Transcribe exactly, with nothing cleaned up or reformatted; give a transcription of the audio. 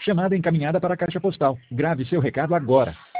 Chamada encaminhada para a caixa postal. Grave seu recado agora.